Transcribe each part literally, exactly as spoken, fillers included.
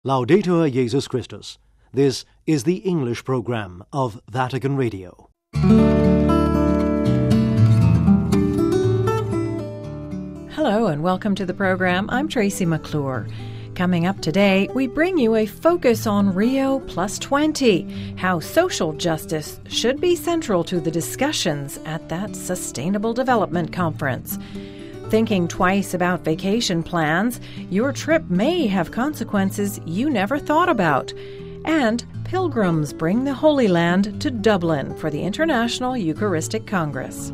Laudetur Jesus Christus. This is the English program of Vatican Radio. Hello and welcome to the program. I'm Tracy McClure. Coming up today, we bring you a focus on Rio plus twenty, how social justice should be central to the discussions at that Sustainable Development Conference. Thinking twice about vacation plans, your trip may have consequences you never thought about. And pilgrims bring the Holy Land to Dublin for the International Eucharistic Congress.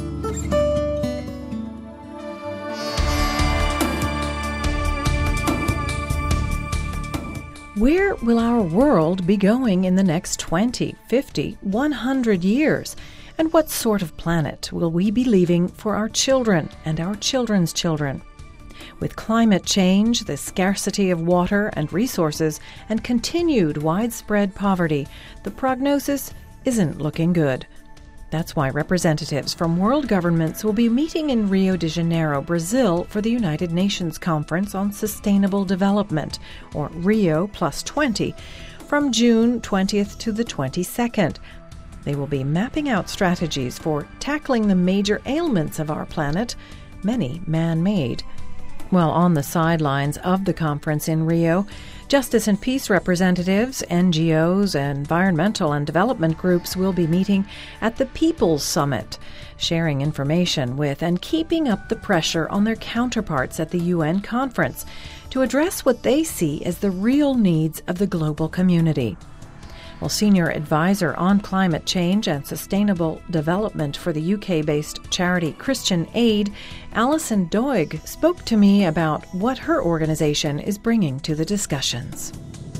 Where will our world be going in the next twenty, fifty, one hundred years? And what sort of planet will we be leaving for our children and our children's children? With climate change, the scarcity of water and resources, and continued widespread poverty, the prognosis isn't looking good. That's why representatives from world governments will be meeting in Rio de Janeiro, Brazil, for the United Nations Conference on Sustainable Development, or Rio plus twenty, from June twentieth to the twenty-second. They will be mapping out strategies for tackling the major ailments of our planet, many man-made. While on the sidelines of the conference in Rio, justice and peace representatives, N G Os, and environmental and development groups will be meeting at the People's Summit, sharing information with and keeping up the pressure on their counterparts at the U N conference to address what they see as the real needs of the global community. Well, Senior Advisor on Climate Change and Sustainable Development for the U K-based charity Christian Aid, Alison Doig, spoke to me about what her organization is bringing to the discussions.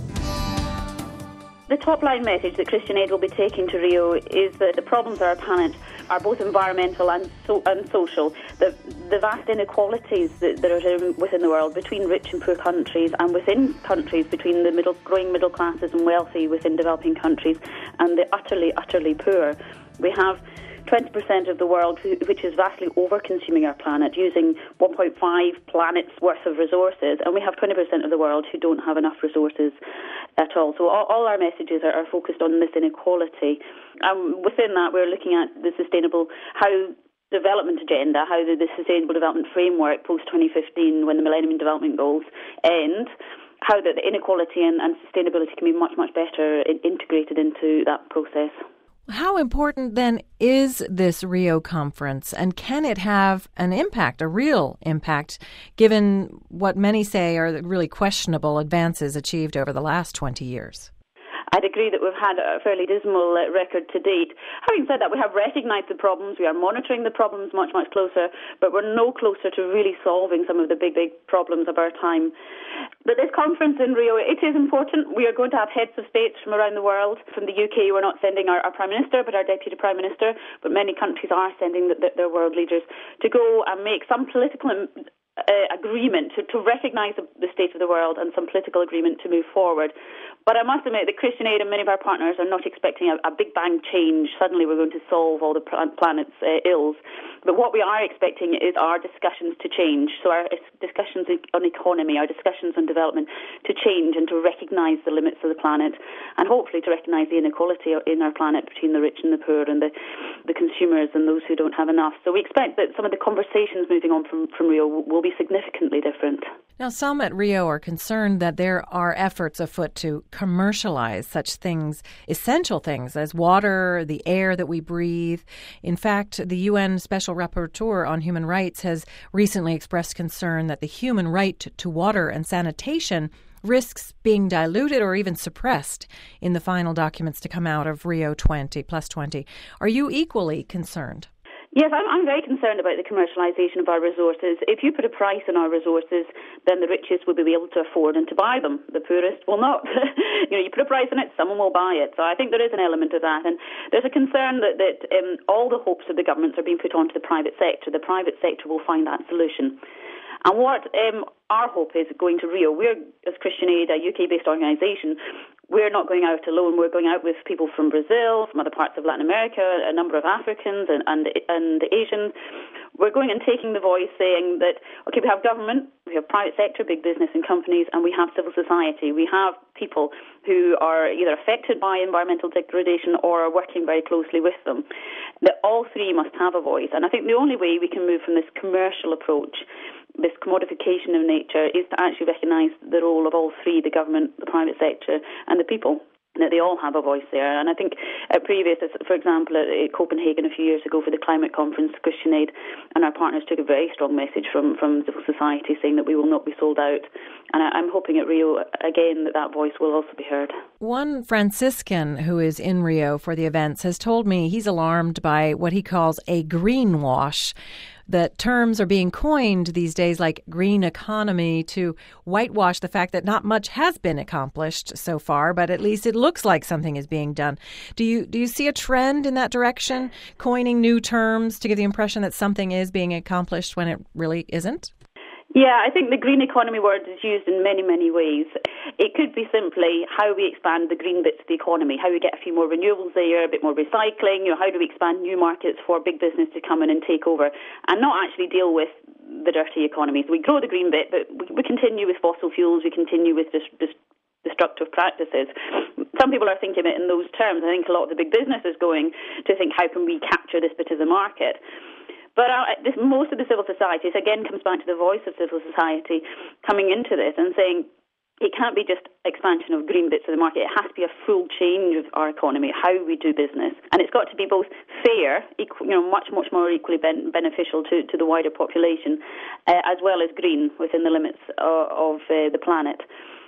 The top-line message that Christian Aid will be taking to Rio is that the problems of our planet are both environmental and, so, and social. The, the vast inequalities that, that are within the world between rich and poor countries, and within countries between the middle, growing middle classes and wealthy within developing countries, and the utterly, utterly poor. We have twenty percent of the world which is vastly over-consuming our planet, using one point five planets worth of resources, and we have twenty percent of the world who don't have enough resources at all. So all, all our messages are, are focused on this inequality. Um, within that, we're looking at the sustainable, how development agenda, how the, the sustainable development framework post twenty fifteen, when the Millennium Development Goals end, how the, the inequality and, and sustainability can be much, much better in, integrated into that process. How important, then, is this Rio conference, and can it have an impact, a real impact, given what many say are the really questionable advances achieved over the last twenty years? I'd agree that we've had a fairly dismal uh, record to date. Having said that, we have recognised the problems, we are monitoring the problems much, much closer, but we're no closer to really solving some of the big, big problems of our time. But this conference in Rio, it is important. We are going to have heads of states from around the world. From the U K, we're not sending our, our Prime Minister, but our Deputy Prime Minister, but many countries are sending the, the, their world leaders to go and make some political uh, agreement to, to recognise the, the state of the world and some political agreement to move forward. But I must admit that Christian Aid and many of our partners are not expecting a, a big bang change. Suddenly we're going to solve all the planet's uh, ills. But what we are expecting is our discussions to change. So our discussions on economy, our discussions on development to change and to recognise the limits of the planet, and hopefully to recognise the inequality in our planet between the rich and the poor, and the, the consumers and those who don't have enough. So we expect that some of the conversations moving on from, from Rio will be significantly different. Now, some at Rio are concerned that there are efforts afoot to commercialize such things, essential things as water, the air that we breathe. In fact, the U N Special Rapporteur on Human Rights has recently expressed concern that the human right to water and sanitation risks being diluted or even suppressed in the final documents to come out of Rio twenty plus twenty. Are you equally concerned? Yes, I'm, I'm very concerned about the commercialisation of our resources. If you put a price on our resources, then the richest will be able to afford and to buy them. The poorest will not. you know, you put a price on it, someone will buy it. So I think there is an element of that. And there's a concern that, that um, all the hopes of the governments are being put onto the private sector. The private sector will find that solution. And what um, our hope is going to Rio, we're, as Christian Aid, a U K-based organisation, we're not going out alone. We're going out with people from Brazil, from other parts of Latin America, a number of Africans and, and, and Asians. We're going and taking the voice, saying that, okay, we have government, we have private sector, big business and companies, and we have civil society. We have people who are either affected by environmental degradation or are working very closely with them. That all three must have a voice. And I think the only way we can move from this commercial approach, this commodification of nature, is to actually recognise the role of all three, the government, the private sector and the people, that they all have a voice there. And I think at previous, for example, at Copenhagen a few years ago for the climate conference, Christian Aid and our partners took a very strong message from, from civil society saying that we will not be sold out. And I, I'm hoping at Rio, again, that that voice will also be heard. One Franciscan who is in Rio for the events has told me he's alarmed by what he calls a greenwash, that terms are being coined these days like green economy to whitewash the fact that not much has been accomplished so far, but at least it looks like something is being done. Do you do you see a trend in that direction, coining new terms to give the impression that something is being accomplished when it really isn't? Yeah, I think the green economy word is used in many, many ways. It could be simply how we expand the green bits of the economy, how we get a few more renewables there, a bit more recycling, you know, how do we expand new markets for big business to come in and take over and not actually deal with the dirty economy. So we grow the green bit, but we, we continue with fossil fuels, we continue with this, this destructive practices. Some people are thinking it in those terms. I think a lot of the big business is going to think, how can we capture this bit of the market? But uh, this, most of the civil societies, again, comes back to the voice of civil society coming into this and saying it can't be just expansion of green bits of the market. It has to be a full change of our economy, how we do business. And it's got to be both fair, equal, you know, much, much more equally ben- beneficial to, to the wider population, uh, as well as green within the limits of, of uh, the planet.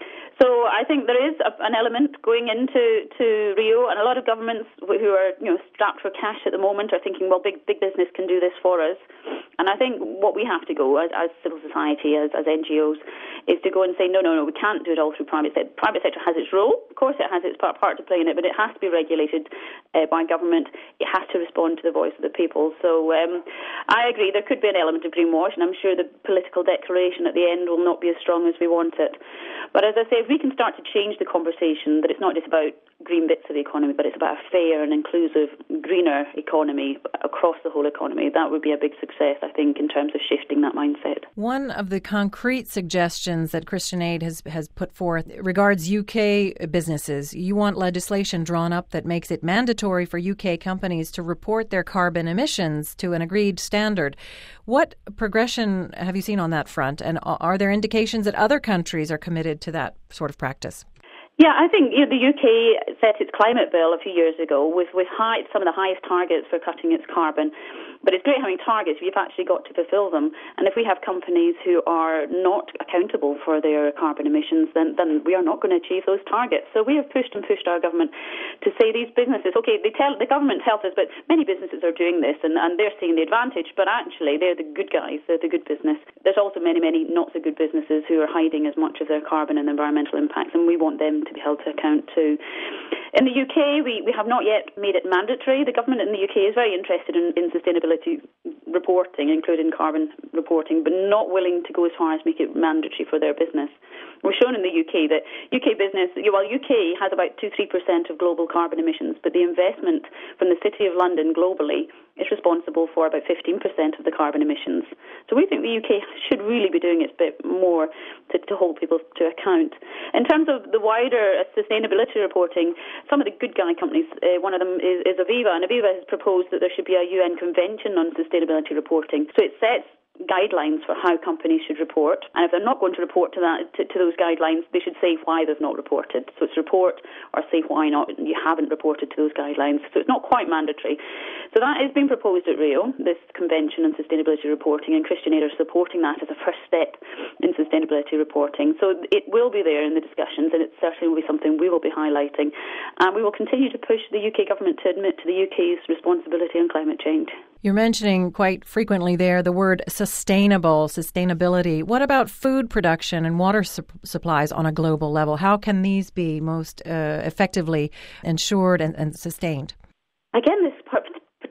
So I think there is a, an element going into to Rio, and a lot of governments who are, you know, strapped for cash at the moment are thinking, well, big big business can do this for us. And I think what we have to go as, as civil society, as, as N G Os, is to go and say, no, no, no, we can't do it all through private sector. Private sector has its role. Of course, it has its part, part to play in it, but it has to be regulated uh, by government. It has to respond to the voice of the people. So um, I agree, there could be an element of greenwash, and I'm sure the political declaration at the end will not be as strong as we want it. But as I say, if we can start to change the conversation, that it's not just about green bits of the economy, but it's about a fair and inclusive, greener economy across the whole economy, that would be a big success, I think, in terms of shifting that mindset. One of the concrete suggestions that Christian Aid has, has put forth regards U K businesses. You want legislation drawn up that makes it mandatory for U K companies to report their carbon emissions to an agreed standard. What progression have you seen on that front? And are there indications that other countries are committed to that sort of practice? Yeah, I think, you know, the U K set its climate bill a few years ago with, with high, some of the highest targets for cutting its carbon. But it's great having targets, but you've actually got to fulfil them. And if we have companies who are not accountable for their carbon emissions, then, then we are not going to achieve those targets. So we have pushed and pushed our government to say these businesses, okay, they tell the government tells us, but many businesses are doing this and, and they're seeing the advantage, but actually they're the good guys, they're the good business. There's also many, many not so good businesses who are hiding as much of their carbon and environmental impacts, and we want them to be held to account too. In the U K, we, we have not yet made it mandatory. The government in the U K is very interested in, in sustainability reporting, including carbon reporting, but not willing to go as far as make it mandatory for their business. We're shown in the U K that U K business, well, U K has about two to three percent of global carbon emissions, but the investment from the City of London globally is responsible for about fifteen percent of the carbon emissions. So we think the U K should really be doing its bit more to, to hold people to account. In terms of the wider sustainability reporting, some of the good guy companies, uh, one of them is, is Aviva, and Aviva has proposed that there should be a U N convention on sustainability reporting. So it sets guidelines for how companies should report, and if they're not going to report to that to, to those guidelines, they should say why they've not reported. So it's report or say why not you haven't reported to those guidelines. So it's not quite mandatory. So that is being proposed at Rio, this convention on sustainability reporting, and Christian Aid are supporting that as a first step in sustainability reporting. So it will be there in the discussions, and it certainly will be something we will be highlighting, and we will continue to push the U K government to admit to the U K's responsibility on climate change. You're mentioning quite frequently there the word sustainable, sustainability. What about food production and water su- supplies on a global level? How can these be most uh, effectively ensured and, and sustained? Again, this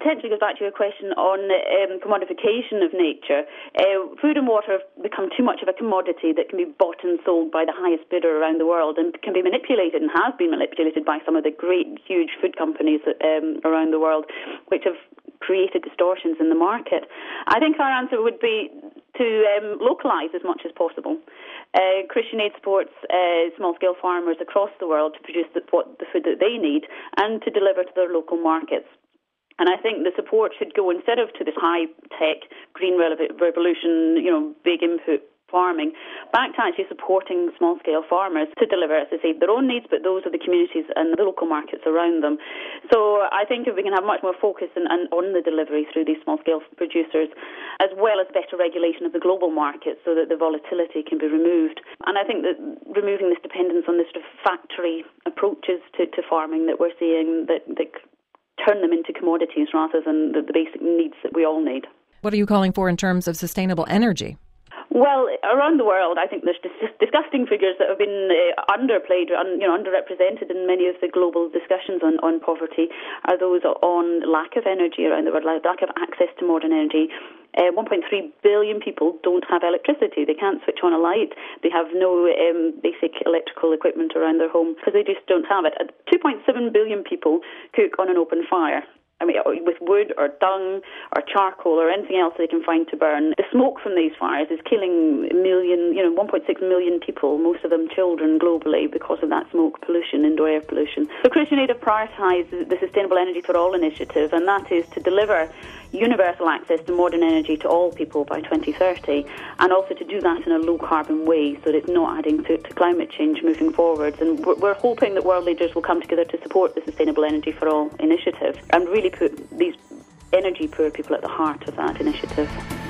potentially goes back to your question on um, commodification of nature. Uh, food and water have become too much of a commodity that can be bought and sold by the highest bidder around the world and can be manipulated and has been manipulated by some of the great, huge food companies um, around the world, which have created distortions in the market. I think our answer would be to um, localise as much as possible. Uh, Christian Aid supports uh, small-scale farmers across the world to produce the, what, the food that they need and to deliver to their local markets. And I think the support should go, instead of to this high-tech green revolution, you know, big input farming, back to actually supporting small-scale farmers to deliver, as I say, their own needs, but those of the communities and the local markets around them. So I think if we can have much more focus and, and on the delivery through these small-scale producers, as well as better regulation of the global market so that the volatility can be removed. And I think that removing this dependence on the sort of factory approaches to, to farming that we're seeing that, that turn them into commodities rather than the, the basic needs that we all need. What are you calling for in terms of sustainable energy? Well, around the world, I think there's dis- disgusting figures that have been uh, underplayed, un- you know, underrepresented in many of the global discussions on, on poverty, are those on lack of energy around the world, lack of access to modern energy. Uh, one point three billion people don't have electricity. They can't switch on a light. They have no um, basic electrical equipment around their home because they just don't have it. two point seven billion people cook on an open fire. I mean, with wood or dung or charcoal or anything else they can find to burn. The smoke from these fires is killing a million, you know, one point six million people, most of them children globally, because of that smoke pollution, indoor air pollution. So Christian Aid have prioritised the Sustainable Energy for All initiative, and that is to deliver universal access to modern energy to all people by twenty thirty, and also to do that in a low-carbon way so that it's not adding to, to climate change moving forwards. And we're, we're hoping that world leaders will come together to support the Sustainable Energy for All initiative and really put these energy-poor people at the heart of that initiative.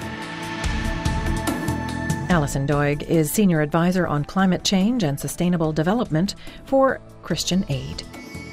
Alison Doig is Senior Advisor on Climate Change and Sustainable Development for Christian Aid.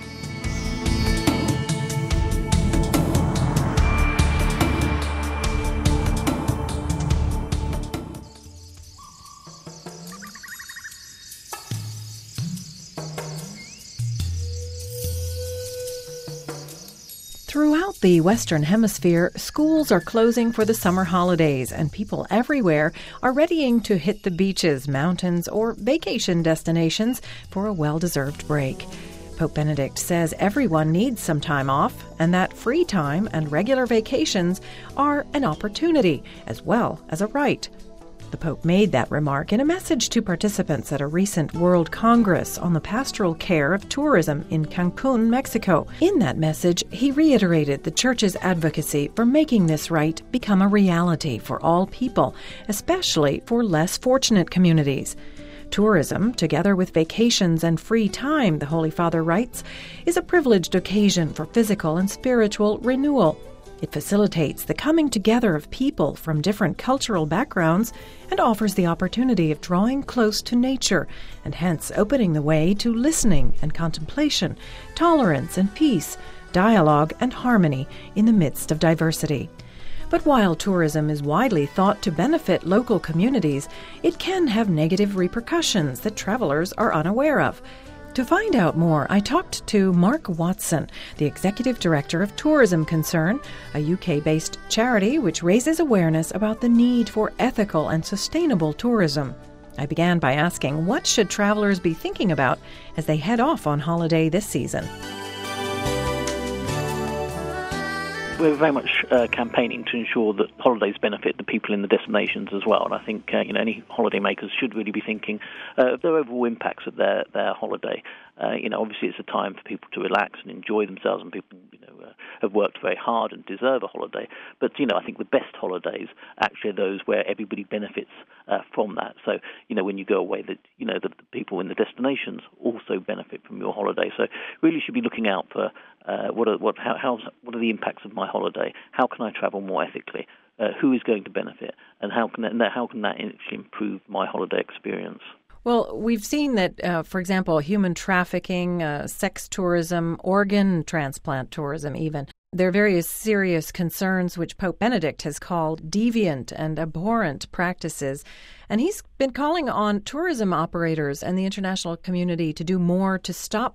Throughout the Western Hemisphere, schools are closing for the summer holidays, and people everywhere are readying to hit the beaches, mountains, or vacation destinations for a well-deserved break. Pope Benedict says everyone needs some time off, and that free time and regular vacations are an opportunity as well as a right. The Pope made that remark in a message to participants at a recent World Congress on the pastoral care of tourism in Cancun, Mexico. In that message, he reiterated the Church's advocacy for making this right become a reality for all people, especially for less fortunate communities. Tourism, together with vacations and free time, the Holy Father writes, is a privileged occasion for physical and spiritual renewal. It facilitates the coming together of people from different cultural backgrounds and offers the opportunity of drawing close to nature and hence opening the way to listening and contemplation, tolerance and peace, dialogue and harmony in the midst of diversity. But while tourism is widely thought to benefit local communities, it can have negative repercussions that travelers are unaware of. To find out more, I talked to Mark Watson, the Executive Director of Tourism Concern, a U K-based charity which raises awareness about the need for ethical and sustainable tourism. I began by asking, what should travelers be thinking about as they head off on holiday this season? We're very much uh, campaigning to ensure that holidays benefit the people in the destinations as well. And I think uh, you know any holidaymakers should really be thinking uh, of their overall impacts of their, their holiday. Uh, you know, obviously it's a time for people to relax and enjoy themselves, and people you know uh, have worked very hard and deserve a holiday. But you know, I think the best holidays actually are those where everybody benefits uh, from that. So you know, when you go away, that you know that the people in the destinations also benefit from your holiday. So really should be looking out for uh, what are what how how's, what are the impacts of my holiday? How can I travel more ethically? Uh, who is going to benefit, and how can that, how can that actually improve my holiday experience? Well, we've seen that, uh, for example, human trafficking, uh, sex tourism, organ transplant tourism even. There are various serious concerns which Pope Benedict has called deviant and abhorrent practices. And he's been calling on tourism operators and the international community to do more to stop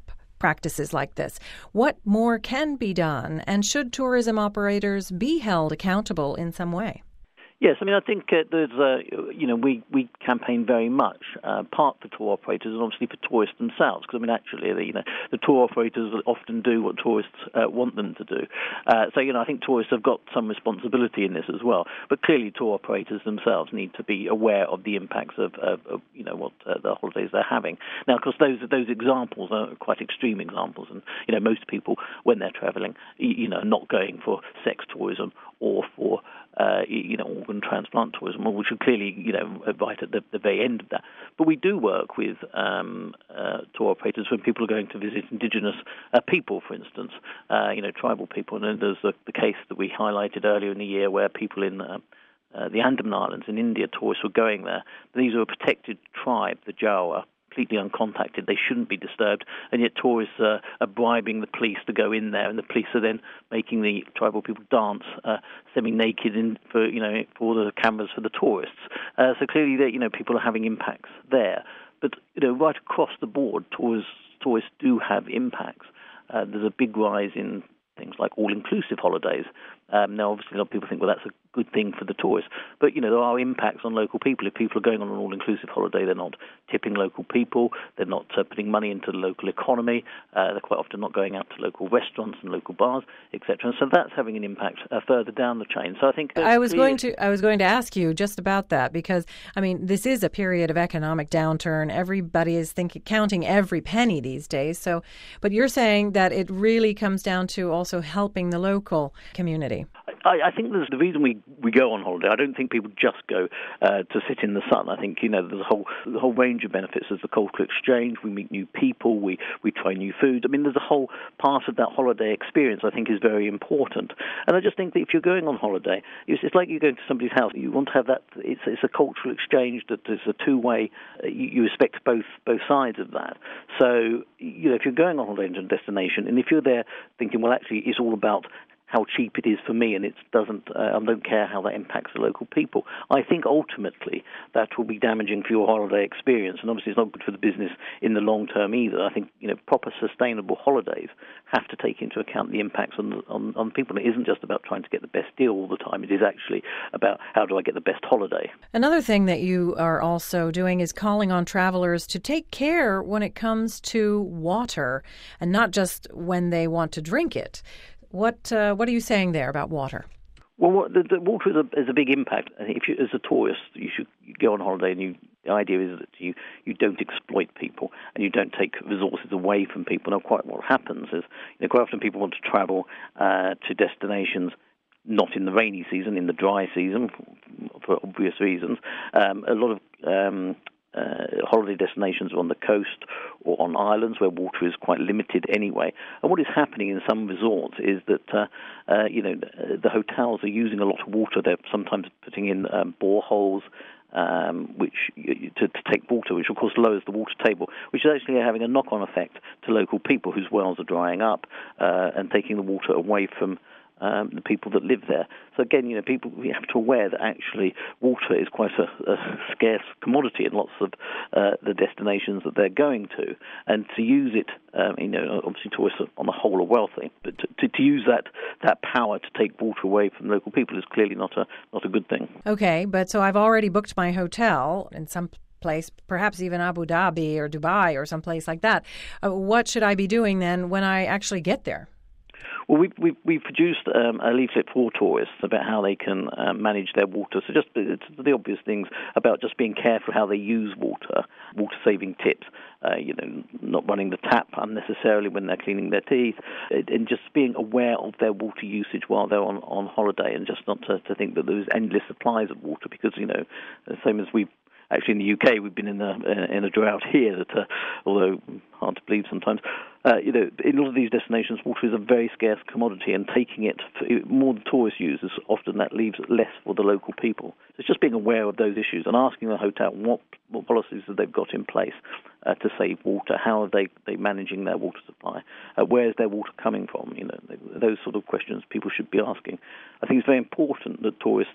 practices like this. What more can be done, and should tourism operators be held accountable in some way? Yes, I mean, I think uh, there's, uh, you know, we, we campaign very much, uh, part for tour operators and obviously for tourists themselves, because, I mean, actually, the, you know, the tour operators often do what tourists uh, want them to do. Uh, so, you know, I think tourists have got some responsibility in this as well, but clearly tour operators themselves need to be aware of the impacts of, of, of you know, what uh, the holidays they're having. Now, of course, those, those examples are quite extreme examples, and, you know, most people, when they're travelling, you know, are not going for sex tourism or for Uh, you know, organ transplant tourism, which are clearly, you know, right at the, the very end of that. But we do work with um, uh, tour operators when people are going to visit indigenous uh, people, for instance, uh, you know, tribal people. And then there's the, the case that we highlighted earlier in the year where people in uh, uh, the Andaman Islands in India, tourists were going there. These are a protected tribe, the Jawa, completely uncontacted. They shouldn't be disturbed, and yet tourists uh, are bribing the police to go in there, and the police are then making the tribal people dance uh, semi-naked in for you know for the cameras for the tourists. Uh, so clearly, that you know people are having impacts there. But you know, right across the board, tourists tourists do have impacts. Uh, there's a big rise in things like all-inclusive holidays. Um, now, obviously, a lot of people think, well, that's a good thing for the tourists. But, you know, there are impacts on local people. If people are going on an all-inclusive holiday, they're not tipping local people. They're not uh, putting money into the local economy. Uh, they're quite often not going out to local restaurants and local bars, et cetera. And so that's having an impact uh, further down the chain. So I think I was going to I was going to ask you just about that because, I mean, this is a period of economic downturn. Everybody is thinking, counting every penny these days. So, but you're saying that it really comes down to also helping the local community. I, I think there's the reason we, we go on holiday. I don't think people just go uh, to sit in the sun. I think, you know, there's a whole the whole range of benefits. There's the cultural exchange. We meet new people. We, we try new food. I mean, there's a whole part of that holiday experience I think is very important. And I just think that if you're going on holiday, it's, it's like you're going to somebody's house. You want to have that. It's, it's a cultural exchange that is a two-way. Uh, you, you respect both both sides of that. So, you know, if you're going on holiday into a destination, and if you're there thinking, well, actually, it's all about how cheap it is for me, and it doesn't. Uh, I don't care how that impacts the local people. I think ultimately that will be damaging for your holiday experience, and obviously it's not good for the business in the long term either. I think you know proper sustainable holidays have to take into account the impacts on on, on people. It isn't just about trying to get the best deal all the time. It is actually about how do I get the best holiday. Another thing that you are also doing is calling on travelers to take care when it comes to water, and not just when they want to drink it. What uh, what are you saying there about water? Well, what, the, the water is a, is a big impact. I think if you, as a tourist, you should go on holiday, and you, the idea is that you, you don't exploit people and you don't take resources away from people. Now, quite what happens is, you know, quite often people want to travel uh, to destinations not in the rainy season, in the dry season, for obvious reasons. Um, a lot of um, Uh, holiday destinations on the coast or on islands where water is quite limited anyway. And what is happening in some resorts is that, uh, uh, you know, the hotels are using a lot of water. They're sometimes putting in um, boreholes, um, which to, to take water, which of course lowers the water table, which is actually having a knock-on effect to local people whose wells are drying up uh, and taking the water away from Um, the people that live there. So again, you know, people we have to aware that actually water is quite a, a scarce commodity in lots of uh, the destinations that they're going to, and to use it, um, you know, obviously tourists on the whole are wealthy, but to, to, to use that that power to take water away from local people is clearly not a not a good thing. Okay, but so I've already booked my hotel in some place, perhaps even Abu Dhabi or Dubai or someplace like that. Uh, what should I be doing then when I actually get there? Well, we've, we've, we've produced um, a leaflet for tourists about how they can uh, manage their water. So just it's the obvious things about just being careful how they use water, water-saving tips, uh, you know, not running the tap unnecessarily when they're cleaning their teeth, and just being aware of their water usage while they're on, on holiday, and just not to, to think that there's endless supplies of water, because, you know, the same as we've Actually, in the U K, we've been in a in a drought here. That, uh, although hard to believe sometimes, uh, you know, in a lot of these destinations, water is a very scarce commodity, and taking it for, more than tourists use, is often that leaves less for the local people. So it's just being aware of those issues and asking the hotel what, what policies that they've got in place uh, to save water. How are they they managing their water supply? Uh, where is their water coming from? You know, those sort of questions people should be asking. I think it's very important that tourists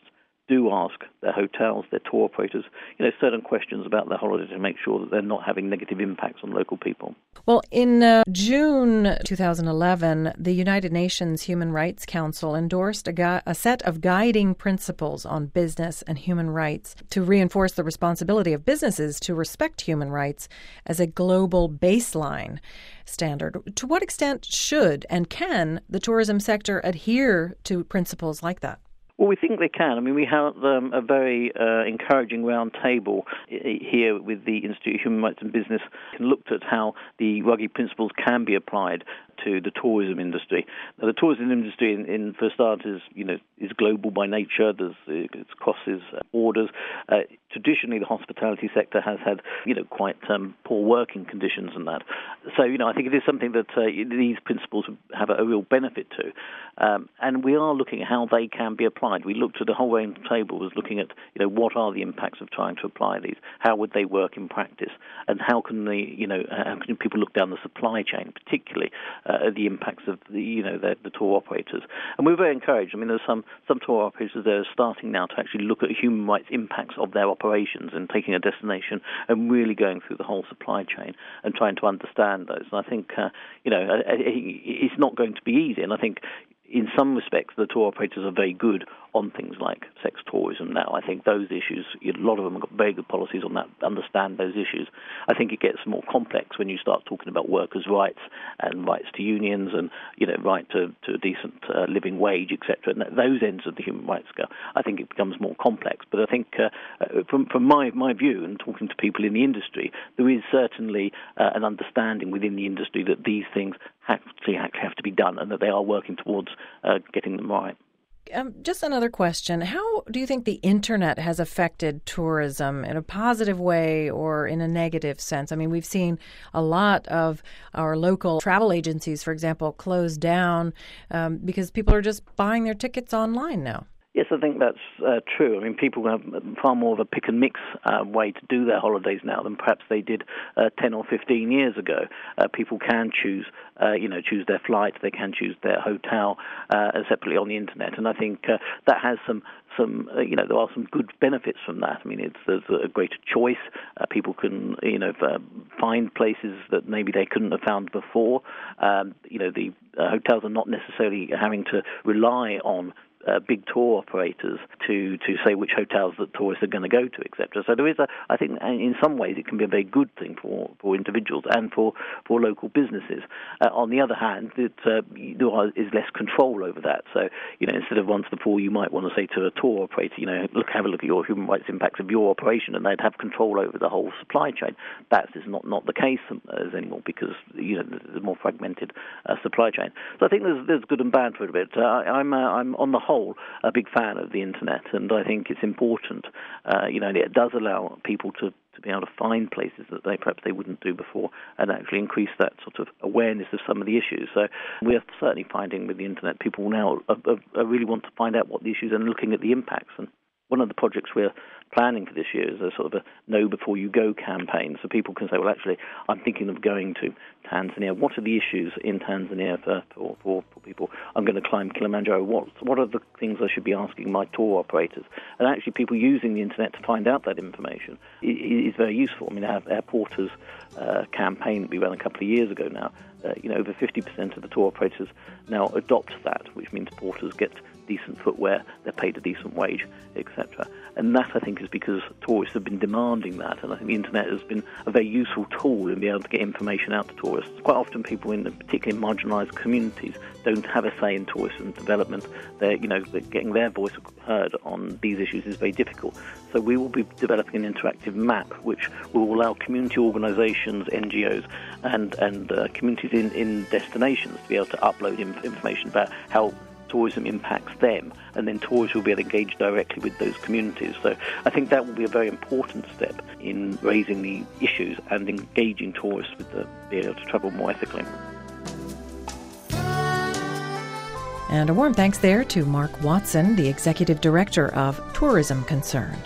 do ask their hotels, their tour operators, you know, certain questions about their holiday to make sure that they're not having negative impacts on local people. Well, in uh, June twenty eleven, the United Nations Human Rights Council endorsed a, gu- a set of guiding principles on business and human rights to reinforce the responsibility of businesses to respect human rights as a global baseline standard. To what extent should and can the tourism sector adhere to principles like that? Well, we think they can. I mean, we have um, a very uh, encouraging round table here with the Institute of Human Rights and Business, and looked at how the Ruggie principles can be applied to the tourism industry. Now, the tourism industry, in, in for starters, you know, is global by nature. There's it crosses borders. Uh, traditionally, the hospitality sector has had, you know, quite um, poor working conditions and that. So, you know, I think it is something that uh, these principles have a, a real benefit to, um, and we are looking at how they can be applied. We looked at the whole round table, was looking at, you know, what are the impacts of trying to apply these? How would they work in practice? And how can the, you know, how can people look down the supply chain, particularly uh, the impacts of the, you know, the, the tour operators? And we're very encouraged. I mean, there's some some tour operators that are starting now to actually look at human rights impacts of their operations and taking a destination and really going through the whole supply chain and trying to understand those. And I think, uh, you know, it's not going to be easy. And I think, in some respects, the tour operators are very good on things like sex tourism now. I think those issues, a lot of them have got very good policies on that, understand those issues. I think it gets more complex when you start talking about workers' rights and rights to unions and, you know, right to, to a decent uh, living wage, et cetera. And those ends of the human rights scale, I think it becomes more complex. But I think uh, from, from my, my view and talking to people in the industry, there is certainly uh, an understanding within the industry that these things actually have to be done and that they are working towards uh, getting them right. Um, just another question. How do you think the Internet has affected tourism in a positive way or in a negative sense? I mean, we've seen a lot of our local travel agencies, for example, close down um, because people are just buying their tickets online now. Yes, I think that's uh, true. I mean, people have far more of a pick and mix uh, way to do their holidays now than perhaps they did uh, ten or fifteen years ago. Uh, people can choose, uh, you know, choose their flight. They can choose their hotel uh, separately on the internet, and I think uh, that has some. Some, uh, you know, there are some good benefits from that. I mean, it's there's a greater choice. Uh, people can, you know, uh, find places that maybe they couldn't have found before. Um, you know, the uh, hotels are not necessarily having to rely on Uh, big tour operators to, to say which hotels that tourists are going to go to, et cetera. So there is a, I think, in some ways, it can be a very good thing for, for individuals and for, for local businesses. Uh, on the other hand, it, uh, there is less control over that. So, you know, instead of once before, you might want to say to a tour operator, you know, look, have a look at your human rights impacts of your operation, and they'd have control over the whole supply chain. That is not, not the case as anymore because, you know, there's a more fragmented uh, supply chain. So I think there's, there's good and bad for it a bit. Uh, I'm, uh, I'm on the whole a big fan of the internet, and I think it's important. Uh, you know, it does allow people to, to be able to find places that they perhaps they wouldn't do before, and actually increase that sort of awareness of some of the issues. So we're certainly finding with the internet, people now uh, uh, really want to find out what the issues are and looking at the impacts. And one of the projects we're planning for this year is a sort of a know before you go campaign, so people can say, well, actually, I'm thinking of going to Tanzania. What are the issues in Tanzania for, for, for, for people? I'm going to climb Kilimanjaro. What, what are the things I should be asking my tour operators? And actually, people using the internet to find out that information is very useful. I mean, our, our Porters uh, campaign that we ran a couple of years ago now, uh, you know, over fifty percent of the tour operators now adopt that, which means porters get decent footwear, they're paid a decent wage, et cetera. And that, I think, is because tourists have been demanding that, and I think the internet has been a very useful tool in being able to get information out to tourists. Quite often people in particularly marginalised communities don't have a say in tourism development. They're, you know, getting their voice heard on these issues is very difficult. So we will be developing an interactive map which will allow community organisations, N G Os, and, and uh, communities in, in destinations to be able to upload inf- information about how tourism impacts them, and then tourists will be able to engage directly with those communities. So I think that will be a very important step in raising the issues and engaging tourists with the be able to travel more ethically. And a warm thanks there to Mark Watson, the Executive Director of Tourism Concerned.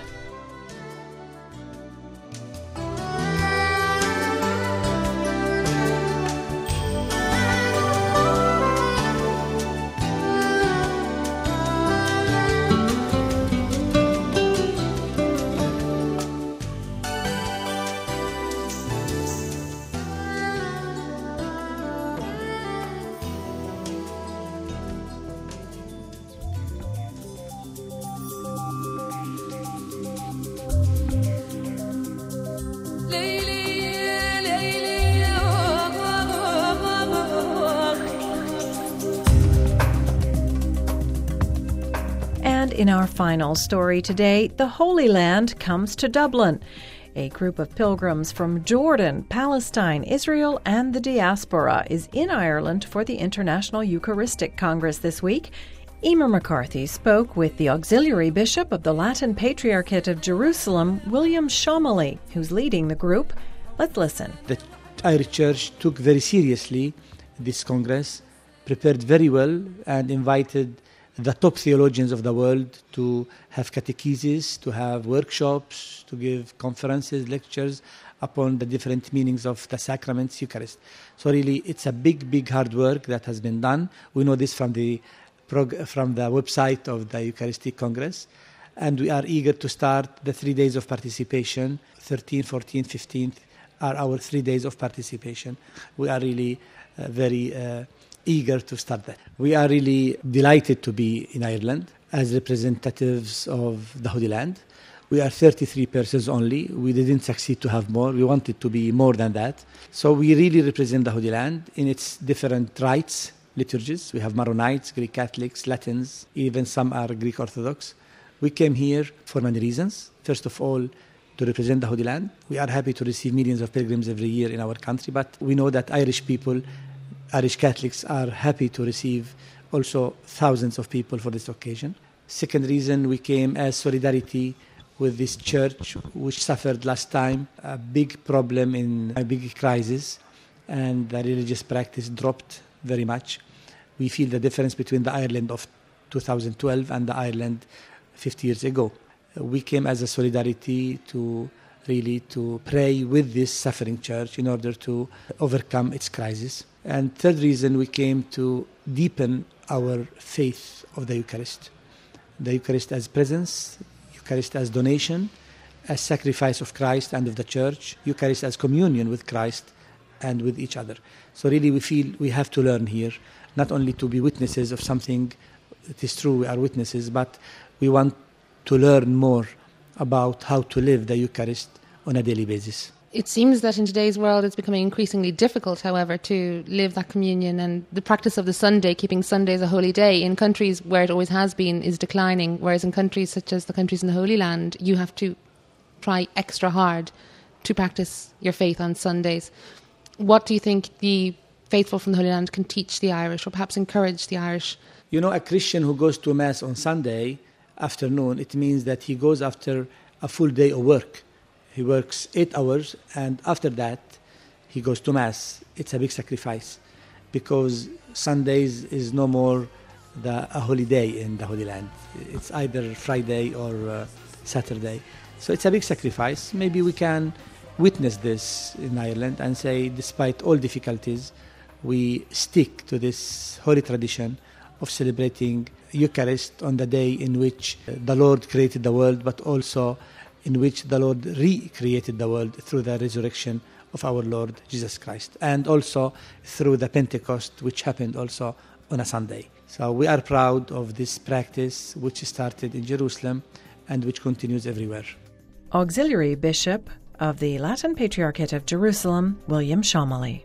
And in our final story today, the Holy Land comes to Dublin. A group of pilgrims from Jordan, Palestine, Israel, and the diaspora is in Ireland for the International Eucharistic Congress this week. Emer McCarthy spoke with the Auxiliary Bishop of the Latin Patriarchate of Jerusalem, William Shomily, who's leading the group. Let's listen. The Irish Church took very seriously this Congress, prepared very well, and invited the top theologians of the world to have catechesis, to have workshops, to give conferences, lectures upon the different meanings of the sacraments, Eucharist. So really, it's a big, big hard work that has been done. We know this from the prog- from the website of the Eucharistic Congress, and we are eager to start the three days of participation. thirteenth, fourteenth, fifteenth are our three days of participation. We are really uh, very uh, eager to start that. We are really delighted to be in Ireland as representatives of the Holy Land. We are thirty-three persons only. We didn't succeed to have more. We wanted to be more than that. So we really represent the Holy Land in its different rites, liturgies. We have Maronites, Greek Catholics, Latins, even some are Greek Orthodox. We came here for many reasons. First of all, to represent the Holy Land. We are happy to receive millions of pilgrims every year in our country, but we know that Irish people, Irish Catholics are happy to receive also thousands of people for this occasion. Second reason, we came as solidarity with this church which suffered last time a big problem in a big crisis, and the religious practice dropped very much. We feel the difference between the Ireland of two thousand twelve and the Ireland fifty years ago. We came as a solidarity to really to pray with this suffering church in order to overcome its crisis. And third reason, we came to deepen our faith of the Eucharist. The Eucharist as presence, Eucharist as donation, as sacrifice of Christ and of the Church, Eucharist as communion with Christ and with each other. So really we feel we have to learn here, not only to be witnesses of something, it is true we are witnesses, but we want to learn more about how to live the Eucharist on a daily basis. It seems that in today's world it's becoming increasingly difficult, however, to live that communion, and the practice of the Sunday, keeping Sunday as a holy day, in countries where it always has been, is declining, whereas in countries such as the countries in the Holy Land, you have to try extra hard to practice your faith on Sundays. What do you think the faithful from the Holy Land can teach the Irish, or perhaps encourage the Irish? You know, a Christian who goes to Mass on Sunday afternoon, it means that he goes after a full day of work. He works eight hours, and after that, he goes to Mass. It's a big sacrifice, because Sundays is no more the, a holy day in the Holy Land. It's either Friday or uh, Saturday. So it's a big sacrifice. Maybe we can witness this in Ireland and say, despite all difficulties, we stick to this holy tradition of celebrating Eucharist on the day in which the Lord created the world, but also in which the Lord recreated the world through the resurrection of our Lord Jesus Christ, and also through the Pentecost, which happened also on a Sunday. So we are proud of this practice, which started in Jerusalem and which continues everywhere. Auxiliary Bishop of the Latin Patriarchate of Jerusalem, William Shomily.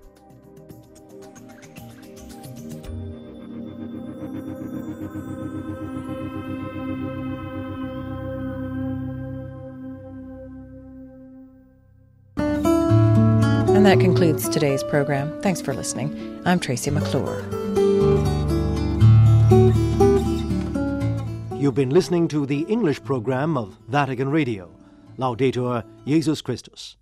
And that concludes today's program. Thanks for listening. I'm Tracy McClure. You've been listening to the English program of Vatican Radio. Laudetur Jesus Christus.